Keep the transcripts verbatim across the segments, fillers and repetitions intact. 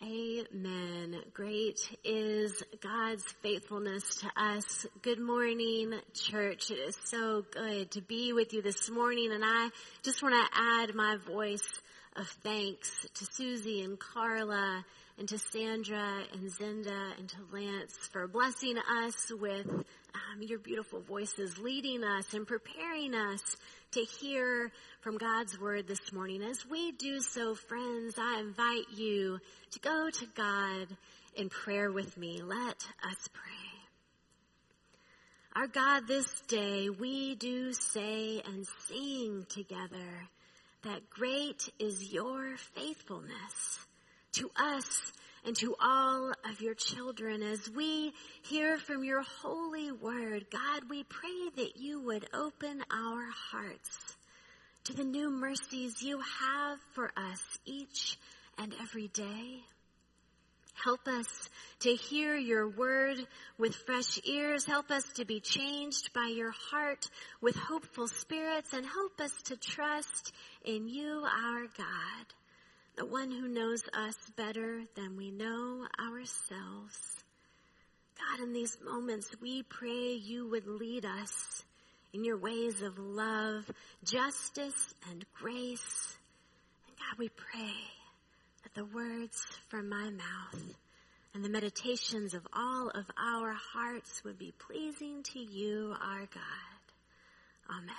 Amen. Great is God's faithfulness to us. Good morning, church. It is so good to be with you this morning, and I just want to add my voice of thanks to Susie and Carla and to Sandra and Zinda and to Lance for blessing us with um, your beautiful voices, leading us and preparing us to hear from God's word this morning. As we do so, friends, I invite you to go to God in prayer with me. Let us pray. Our God, this day we do say and sing together that great is your faithfulness to us and to all of your children. As we hear from your holy word, God, we pray that you would open our hearts to the new mercies you have for us each and every day. Help us to hear your word with fresh ears. Help us to be changed by your heart with hopeful spirits, and help us to trust in you, our God, the one who knows us better than we know ourselves. God, in these moments, we pray you would lead us in your ways of love, justice, and grace. And God, we pray that the words from my mouth and the meditations of all of our hearts would be pleasing to you, our God. Amen.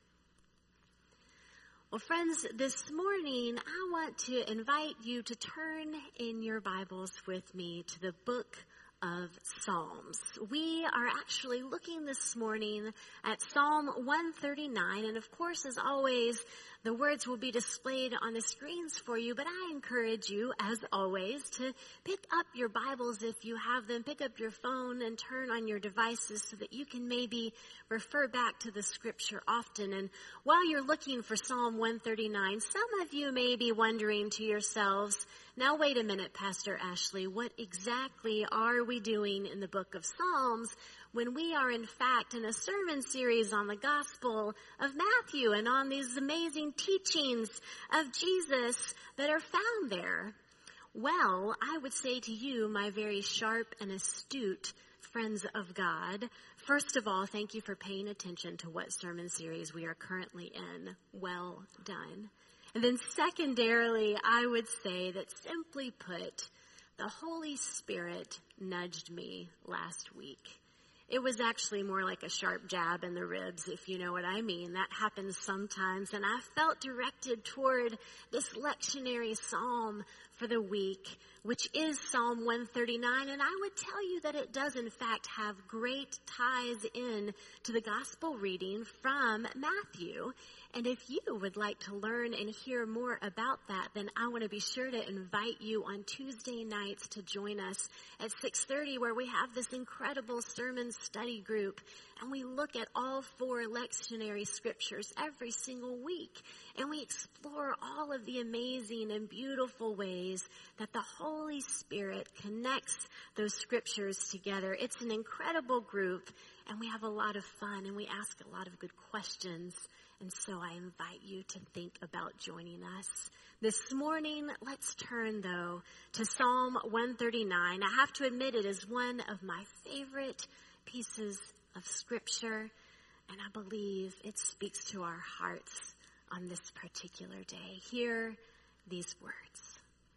Well, friends, this morning I want to invite you to turn in your Bibles with me to the book of Psalms. We are actually looking this morning at Psalm one thirty-nine, and of course, as always, the words will be displayed on the screens for you, but I encourage you, as always, to pick up your Bibles if you have them, pick up your phone and turn on your devices so that you can maybe refer back to the scripture often. And while you're looking for Psalm one thirty-nine, some of you may be wondering to yourselves, now wait a minute, Pastor Ashley, what exactly are we doing in the book of Psalms when we are in fact in a sermon series on the Gospel of Matthew and on these amazing teachings of Jesus that are found there? Well, I would say to you, my very sharp and astute friends of God, first of all, thank you for paying attention to what sermon series we are currently in. Well done. And then secondarily, I would say that simply put, the Holy Spirit nudged me last week. It was actually more like a sharp jab in the ribs, if you know what I mean. That happens sometimes. And I felt directed toward this lectionary psalm for the week, which is Psalm one thirty-nine. And I would tell you that it does, in fact, have great ties in to the gospel reading from Matthew. And if you would like to learn and hear more about that, then I want to be sure to invite you on Tuesday nights to join us at six thirty, where we have this incredible sermon study group. And we look at all four lectionary scriptures every single week. And we explore all of the amazing and beautiful ways that the Holy Spirit connects those scriptures together. It's an incredible group, and we have a lot of fun, and we ask a lot of good questions. And so I invite you to think about joining us. This morning, let's turn, though, to Psalm one thirty-nine. I have to admit it is one of my favorite pieces of Scripture, and I believe it speaks to our hearts on this particular day. Hear these words.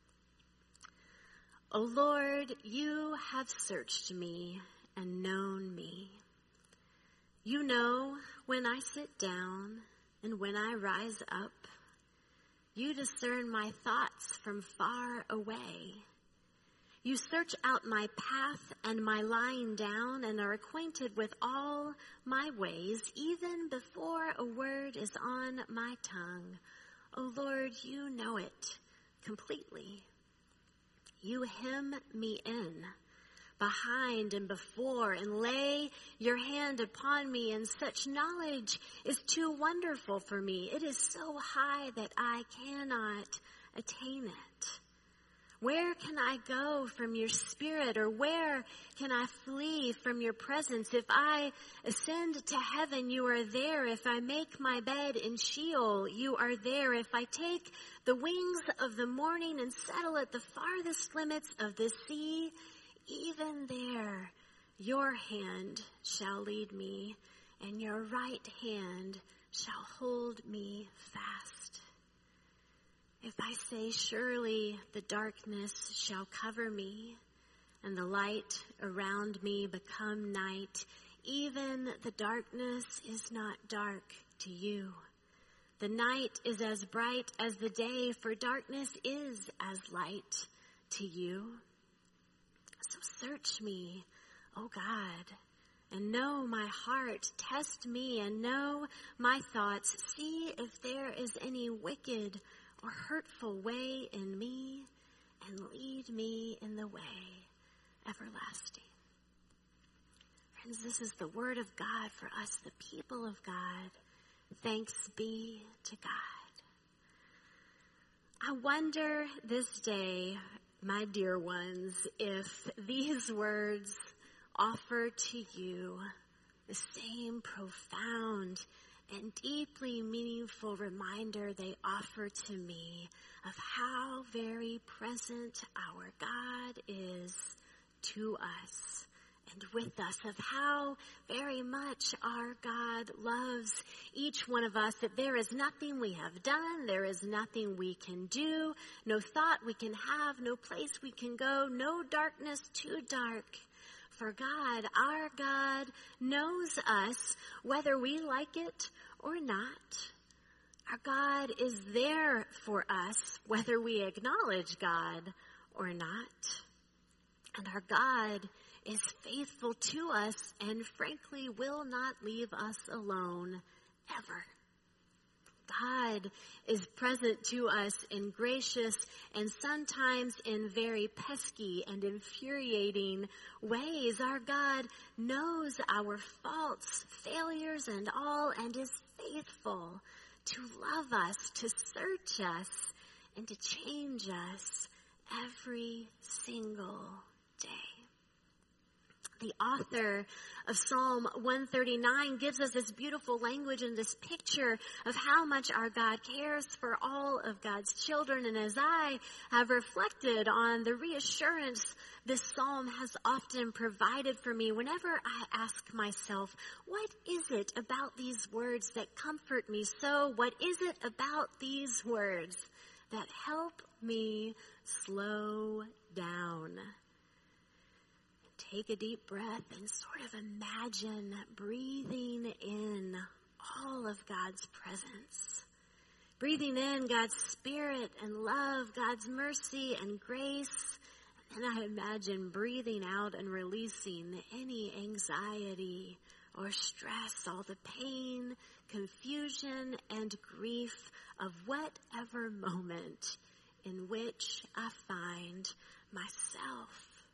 O Lord, you have searched me and known me. You know when I sit down and when I rise up. You discern my thoughts from far away. You search out my path and my lying down, and are acquainted with all my ways, even before a word is on my tongue. O Lord, you know it completely. You hem me in, behind and before, and lay your hand upon me, and such knowledge is too wonderful for me. It is so high that I cannot attain it. Where can I go from your spirit, or where can I flee from your presence? If I ascend to heaven, you are there. If I make my bed in Sheol, you are there. If I take the wings of the morning and settle at the farthest limits of the sea, even there your hand shall lead me, and your right hand shall hold me fast. If I say, surely the darkness shall cover me, and the light around me become night, even the darkness is not dark to you. The night is as bright as the day, for darkness is as light to you. So search me, O God, and know my heart. Test me and know my thoughts. See if there is any wicked or hurtful way in me, and lead me in the way everlasting. Friends, this is the word of God for us, the people of God. Thanks be to God. I wonder this day, my dear ones, if these words offer to you the same profound and deeply meaningful reminder they offer to me of how very present our God is to us and with us, of how very much our God loves each one of us, that there is nothing we have done, there is nothing we can do, no thought we can have, no place we can go, no darkness too dark. For God, our God, knows us whether we like it or not. Our God is there for us whether we acknowledge God or not. And our God is faithful to us and frankly will not leave us alone ever. God is present to us in gracious and sometimes in very pesky and infuriating ways. Our God knows our faults, failures, and all, and is faithful to love us, to search us, and to change us every single day. The author of Psalm one thirty-nine gives us this beautiful language and this picture of how much our God cares for all of God's children. And as I have reflected on the reassurance this psalm has often provided for me, whenever I ask myself, what is it about these words that comfort me so? What is it about these words that help me slow down? Take a deep breath and sort of imagine breathing in all of God's presence. Breathing in God's spirit and love, God's mercy and grace. And I imagine breathing out and releasing any anxiety or stress, all the pain, confusion, and grief of whatever moment in which I find myself.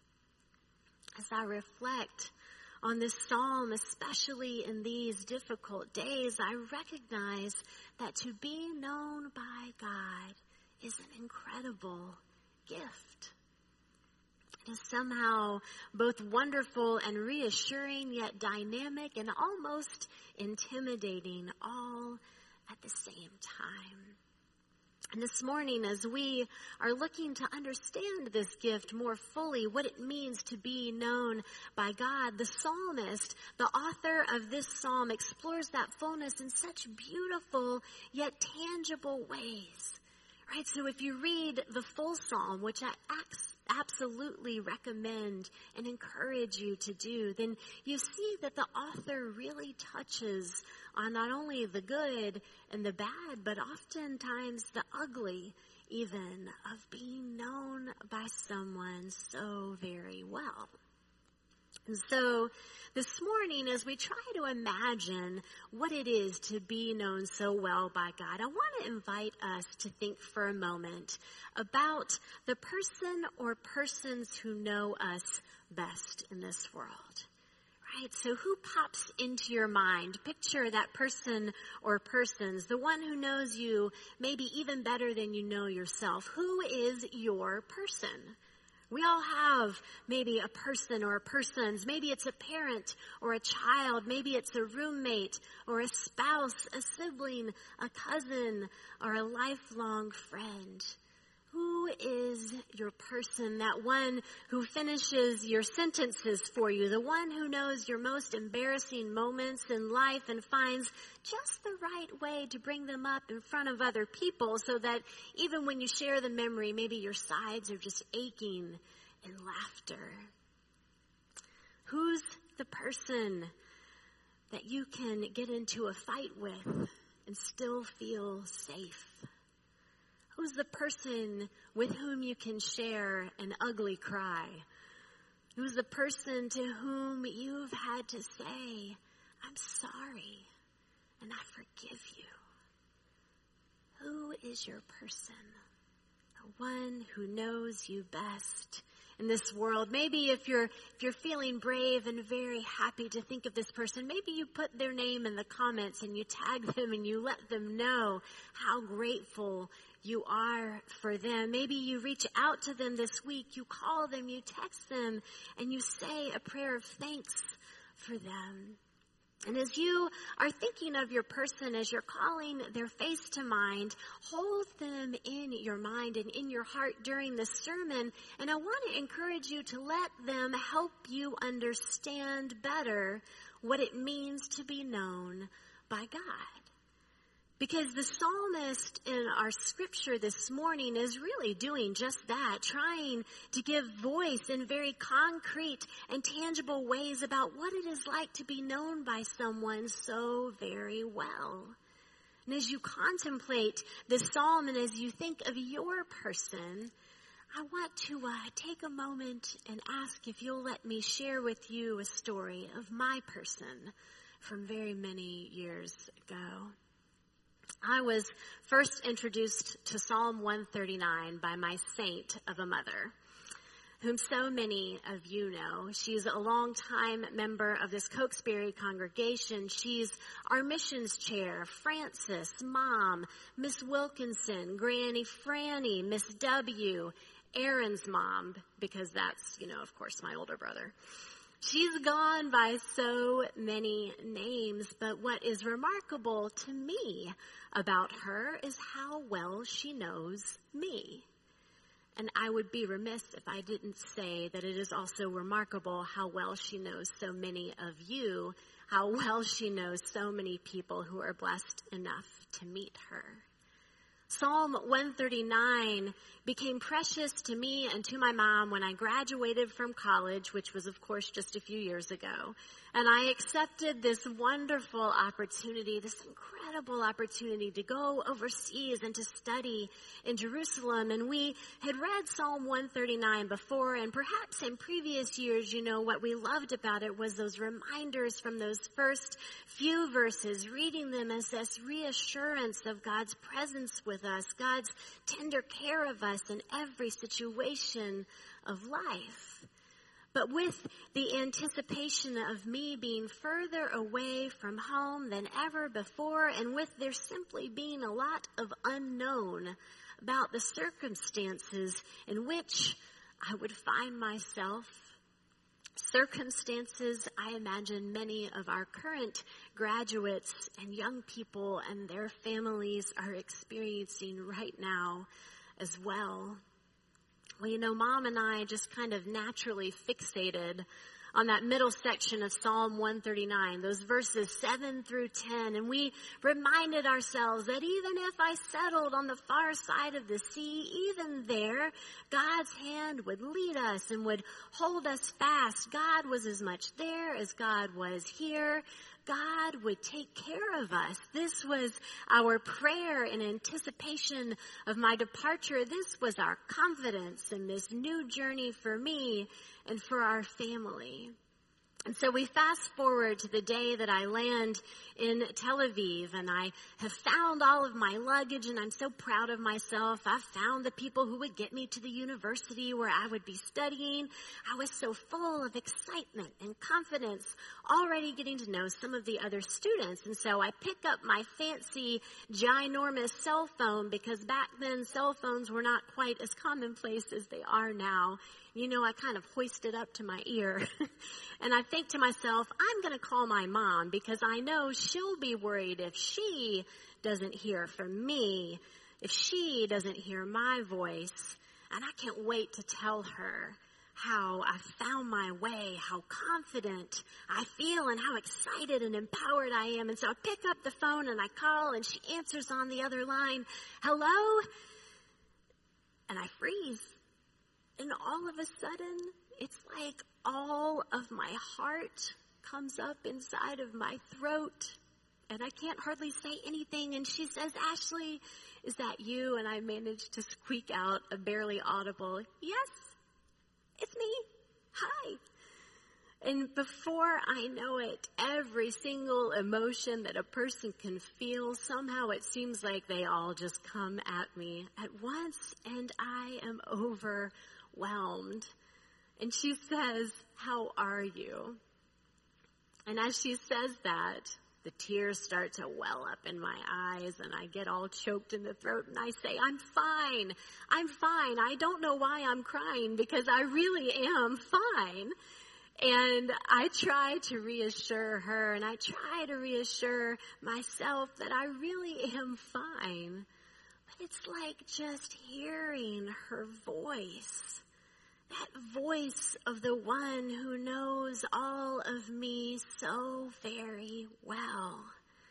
As I reflect on this psalm, especially in these difficult days, I recognize that to be known by God is an incredible gift. It is somehow both wonderful and reassuring, yet dynamic and almost intimidating all at the same time. And this morning, as we are looking to understand this gift more fully, what it means to be known by God, the psalmist, the author of this psalm, explores that fullness in such beautiful yet tangible ways. Right? So if you read the full psalm, which I absolutely recommend and encourage you to do, then you see that the author really touches on not only the good and the bad, but oftentimes the ugly even of being known by someone so very well. And so this morning, as we try to imagine what it is to be known so well by God, I want to invite us to think for a moment about the person or persons who know us best in this world. Right, so who pops into your mind? Picture that person or persons, the one who knows you maybe even better than you know yourself. Who is your person? We all have maybe a person or persons. Maybe it's a parent or a child. Maybe it's a roommate or a spouse, a sibling, a cousin, or a lifelong friend. Who is your person? That one who finishes your sentences for you, the one who knows your most embarrassing moments in life and finds just the right way to bring them up in front of other people so that even when you share the memory, maybe your sides are just aching in laughter. Who's the person that you can get into a fight with and still feel safe? Who's the person with whom you can share an ugly cry? Who's the person to whom you've had to say, I'm sorry, and I forgive you? Who is your person? The one who knows you best in this world. Maybe if you're if you're feeling brave and very happy to think of this person, maybe you put their name in the comments and you tag them and you let them know how grateful you are for them. Maybe you reach out to them this week, you call them, you text them, and you say a prayer of thanks for them. And as you are thinking of your person, as you're calling their face to mind, hold them in your mind and in your heart during this sermon. And I want to encourage you to let them help you understand better what it means to be known by God. Because the psalmist in our scripture this morning is really doing just that, trying to give voice in very concrete and tangible ways about what it is like to be known by someone so very well. And as you contemplate this psalm and as you think of your person, I want to uh, take a moment and ask if you'll let me share with you a story of my person from very many years ago. I was first introduced to Psalm one thirty-nine by my saint of a mother, whom so many of you know. She's a longtime member of this Cokesbury congregation. She's our missions chair, Frances, Mom, Miss Wilkinson, Granny Franny, Miss W, Aaron's mom, because that's, you know, of course, my older brother. She's gone by so many names, but what is remarkable to me about her is how well she knows me. And I would be remiss if I didn't say that it is also remarkable how well she knows so many of you, how well she knows so many people who are blessed enough to meet her. Psalm one thirty-nine became precious to me and to my mom when I graduated from college, which was, of course, just a few years ago. And I accepted this wonderful opportunity, this incredible opportunity to go overseas and to study in Jerusalem. And we had read Psalm one thirty-nine before, and perhaps in previous years, you know, what we loved about it was those reminders from those first few verses, reading them as this reassurance of God's presence with us, God's tender care of us in every situation of life. But with the anticipation of me being further away from home than ever before, and with there simply being a lot of unknown about the circumstances in which I would find myself, circumstances I imagine many of our current graduates and young people and their families are experiencing right now as well. Well, you know, Mom and I just kind of naturally fixated on that middle section of Psalm one thirty-nine, those verses seven through ten, and we reminded ourselves that even if I settled on the far side of the sea, even there, God's hand would lead us and would hold us fast. God was as much there as God was here. God would take care of us. This was our prayer in anticipation of my departure. This was our confidence in this new journey for me and for our family. And so we fast forward to the day that I land in Tel Aviv, and I have found all of my luggage, and I'm so proud of myself. I found the people who would get me to the university where I would be studying. I was so full of excitement and confidence, already getting to know some of the other students. And so I pick up my fancy, ginormous cell phone, because back then cell phones were not quite as commonplace as they are now. You know, I kind of hoist it up to my ear. And I think to myself, I'm going to call my mom, because I know she'll be worried if she doesn't hear from me, if she doesn't hear my voice. And I can't wait to tell her how I found my way, how confident I feel, and how excited and empowered I am. And so I pick up the phone and I call, and she answers on the other line, "Hello?" And I freeze. And all of a sudden, it's like all of my heart comes up inside of my throat, and I can't hardly say anything. And she says, "Ashley, is that you?" And I managed to squeak out a barely audible, "Yes, it's me. Hi." And before I know it, every single emotion that a person can feel, somehow it seems like they all just come at me at once, and I am overwhelmed. And she says, "How are you?" And as she says that, the tears start to well up in my eyes, and I get all choked in the throat, and I say, "I'm fine. I'm fine. I don't know why I'm crying, because I really am fine." And I try to reassure her, and I try to reassure myself that I really am fine. But it's like just hearing her voice, that voice of the one who knows all of me so very well.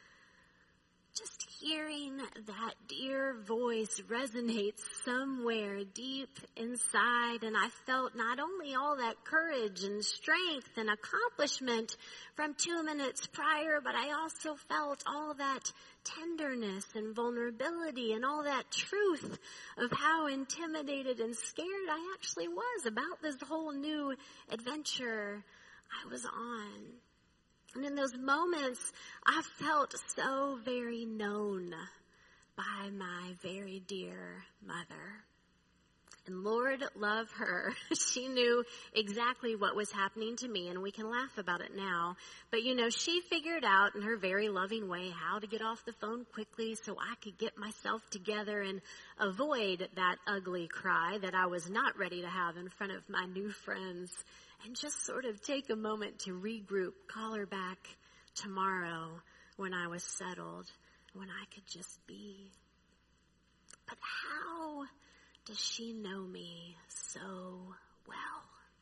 Just hearing that dear voice resonates somewhere deep inside, and I felt not only all that courage and strength and accomplishment from two minutes prior, but I also felt all that tenderness and vulnerability and all that truth of how intimidated and scared I actually was about this whole new adventure I was on. And in those moments, I felt so very known by my very dear mother. And Lord love her, she knew exactly what was happening to me, and we can laugh about it now. But you know, she figured out in her very loving way how to get off the phone quickly so I could get myself together and avoid that ugly cry that I was not ready to have in front of my new friends. And just sort of take a moment to regroup, call her back tomorrow when I was settled, when I could just be. But how does she know me so well?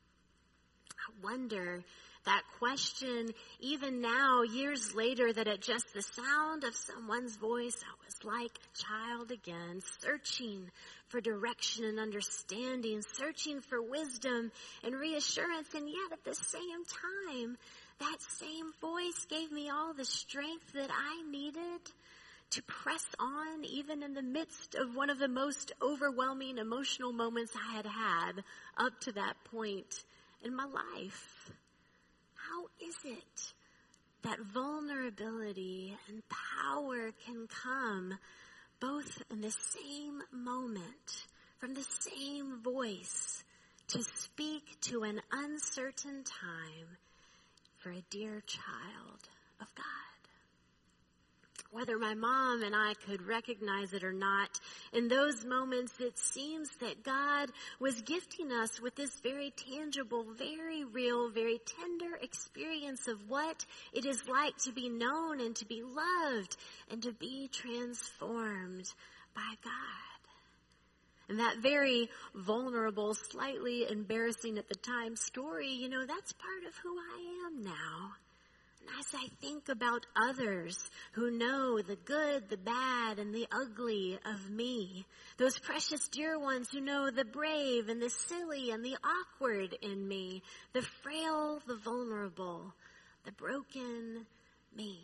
I wonder that question, even now, years later, that at just the sound of someone's voice, I was like a child again, searching for direction and understanding, searching for wisdom and reassurance. And yet at the same time, that same voice gave me all the strength that I needed to press on, even in the midst of one of the most overwhelming emotional moments I had had up to that point in my life. How is it that vulnerability and power can come both in the same moment, from the same voice, to speak to an uncertain time for a dear child of God? Whether my mom and I could recognize it or not, in those moments it seems that God was gifting us with this very tangible, very real, very tender experience of what it is like to be known and to be loved and to be transformed by God. And that very vulnerable, slightly embarrassing at the time story, you know, that's part of who I am now. And as I think about others who know the good, the bad, and the ugly of me, those precious dear ones who know the brave and the silly and the awkward in me, the frail, the vulnerable, the broken me.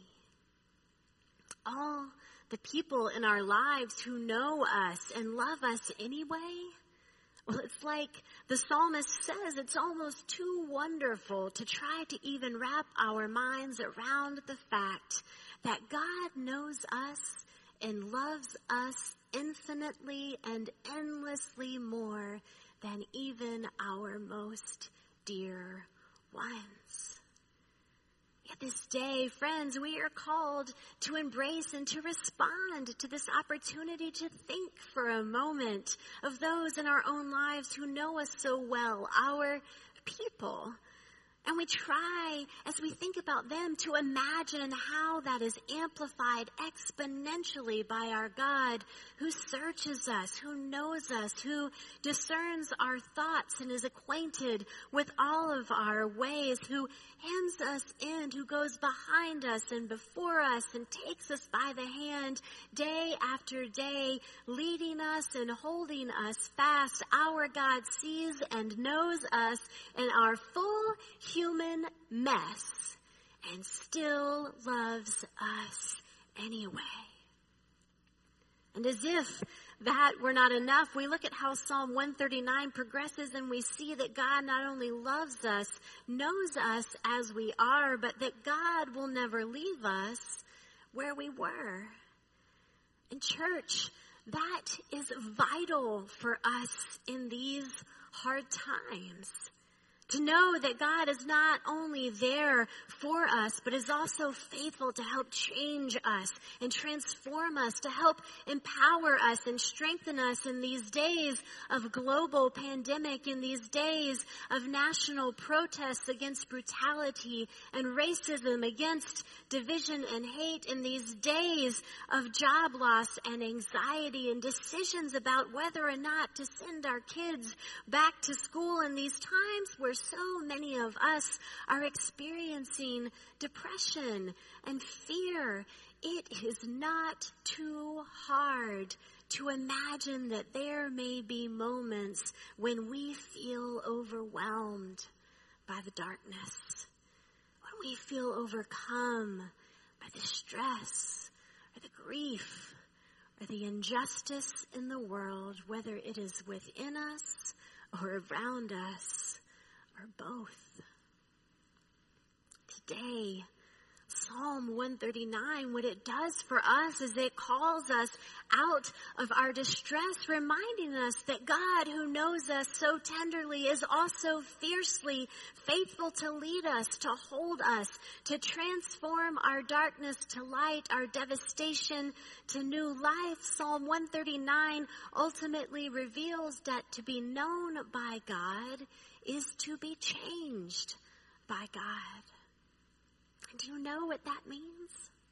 All the people in our lives who know us and love us anyway, Well, it's like the psalmist says, it's almost too wonderful to try to even wrap our minds around the fact that God knows us and loves us infinitely and endlessly more than even our most dear ones. Yet this day, friends, we are called to embrace and to respond to this opportunity to think for a moment of those in our own lives who know us so well, our people. And we try, as we think about them, to imagine how that is amplified exponentially by our God who searches us, who knows us, who discerns our thoughts and is acquainted with all of our ways, who hems us in, who goes behind us and before us and takes us by the hand day after day, leading us and holding us fast. Our God sees and knows us in our full human mess and still loves us anyway. And as if that were not enough, we look at how Psalm one thirty-nine progresses and we see that God not only loves us, knows us as we are, but that God will never leave us where we were. In church, that is vital for us in these hard times. To know that God is not only there for us, but is also faithful to help change us and transform us, to help empower us and strengthen us in these days of global pandemic, in these days of national protests against brutality and racism, against division and hate, in these days of job loss and anxiety and decisions about whether or not to send our kids back to school, in these times where so many of us are experiencing depression and fear. It is not too hard to imagine that there may be moments when we feel overwhelmed by the darkness, when we feel overcome by the stress or the grief or the injustice in the world, whether it is within us or around us, or both. Today, Psalm one thirty-nine, what it does for us is it calls us out of our distress, reminding us that God, who knows us so tenderly, is also fiercely faithful to lead us, to hold us, to transform our darkness to light, our devastation to new life. Psalm one thirty-nine ultimately reveals that to be known by God is to be changed by God. And do you know what that means?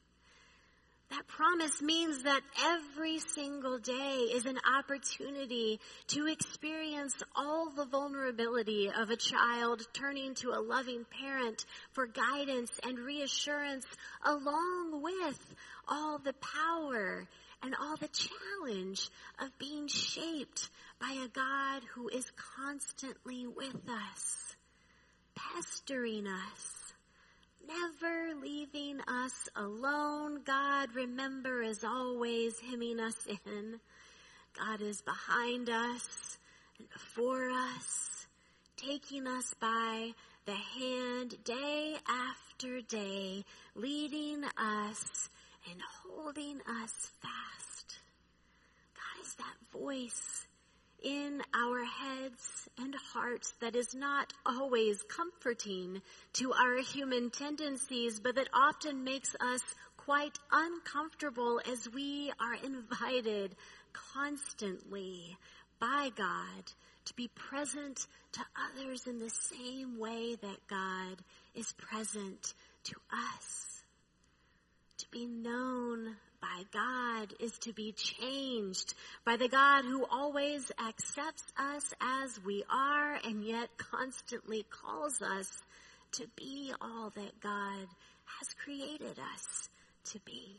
That promise means that every single day is an opportunity to experience all the vulnerability of a child turning to a loving parent for guidance and reassurance, along with all the power and all the challenge of being shaped by a God who is constantly with us, pestering us, never leaving us alone. God, remember, is always hemming us in. God is behind us and before us, taking us by the hand day after day, leading us and holding us fast. God is that voice in our heads and hearts that is not always comforting to our human tendencies, but that often makes us quite uncomfortable as we are invited constantly by God to be present to others in the same way that God is present to us. To be known by God is to be changed by the God who always accepts us as we are and yet constantly calls us to be all that God has created us to be.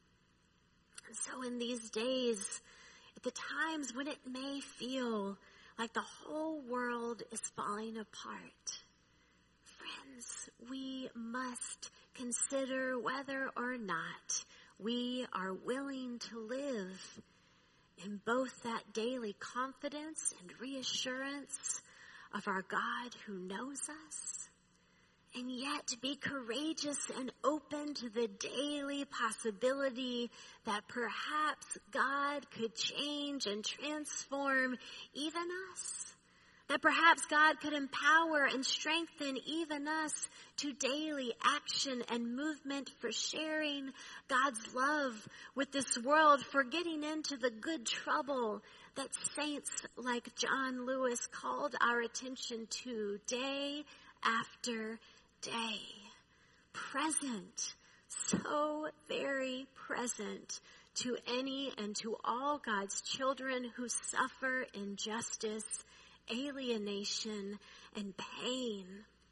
And so in these days, at the times when it may feel like the whole world is falling apart, friends, we must consider whether or not we are willing to live in both that daily confidence and reassurance of our God who knows us, and yet to be courageous and open to the daily possibility that perhaps God could change and transform even us. That perhaps God could empower and strengthen even us to daily action and movement for sharing God's love with this world, for getting into the good trouble that saints like John Lewis called our attention to day after day. Present, so very present to any and to all God's children who suffer injustice, alienation, and pain.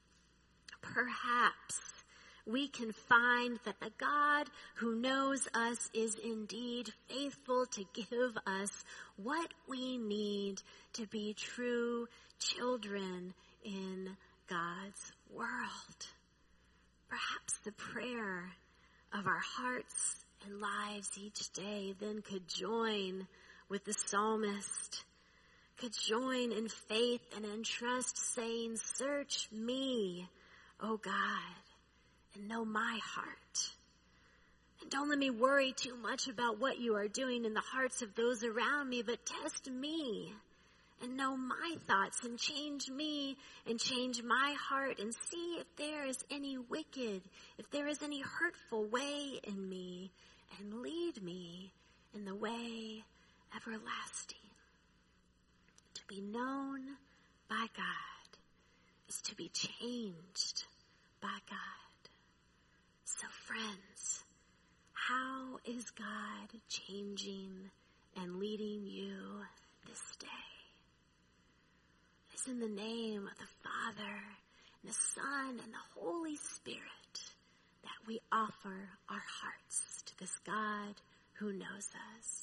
Perhaps we can find that the God who knows us is indeed faithful to give us what we need to be true children in God's world. Perhaps the prayer of our hearts and lives each day then could join with the psalmist, could join in faith and in trust, saying, "Search me, O God, and know my heart. And don't let me worry too much about what you are doing in the hearts of those around me, but test me and know my thoughts, and change me and change my heart, and see if there is any wicked, if there is any hurtful way in me, and lead me in the way everlasting." To be known by God is to be changed by God. So friends, how is God changing and leading you this day? It's in the name of the Father, and the Son, and the Holy Spirit that we offer our hearts to this God who knows us.